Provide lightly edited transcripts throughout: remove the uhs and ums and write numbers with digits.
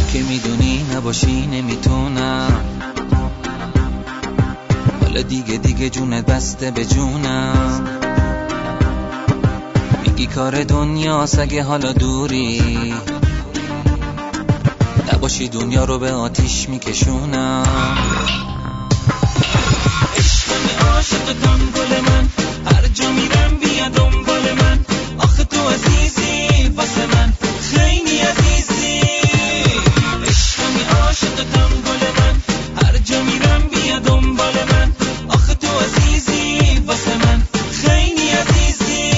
که میدونی نباشی نمیتونم، حالا دیگه جونت بسته به جونم. میگی کار دنیاست اگه حالا دوری، نباشی دنیا رو به آتیش میکشونم. عشقم عاشقتم گل من، هر جا میرم بیا دنبال من. آخه تو عزیزی واسه من، خیلی عزیزی. عشقم عاشقتم گل من، هر جا میرم بیا دنبال من. آخه تو عزیزی واسه من، خیلی عزیزی.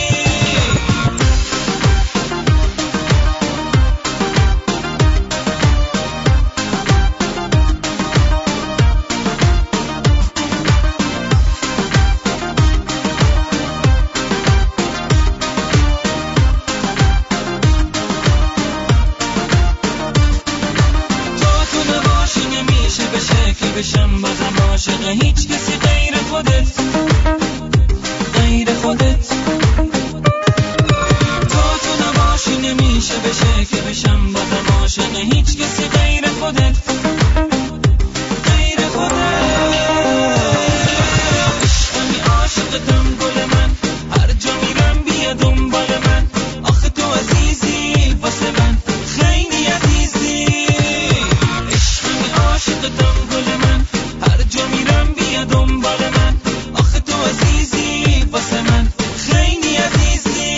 بشم بازم عاشق هیچ کسی غیر خودت، غیر خودت. تو نباشی نمیشه بشه که بشم بازم عاشق هیچ کسی غیر خودت، غیر خودت. عشقمی عاشقتم گل من، هر جا میرم بیا دنبال من. آخه تو عزیزی واسه من، خیلی عزیزی. عشقمی عاشقتم گل من، هر جا میرم بیا دنبال من. آخه تو عزیزی واسه من، خیلی عزیزی.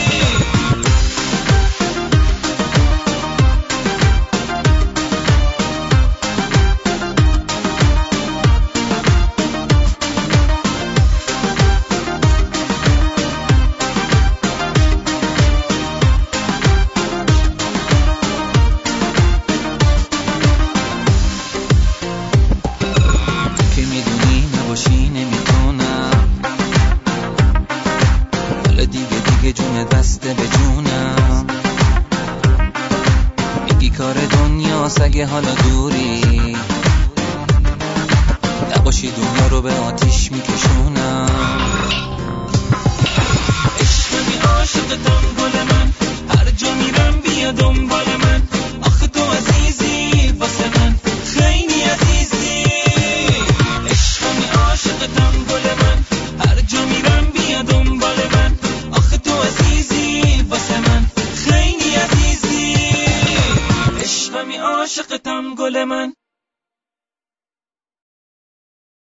که میدونی نباشی نمیتونم، حالا دیگه جونت بسته به جونم. میگی کار دنیاست اگه حالا دوری، نباشی دنیا رو به آتیش میکشونم. عشقمی عاشقتم گل من، هر جا میرم بیا دنبال من. آخه تو عزیزی واسه من، خیلی عزیزی. عشقمی عاشقتم گل من، هر جا میرم بیا دنبال من. آخه تو عزیزی واسه من، خیلی عزیزی. عشقمی عاشقتم گل من.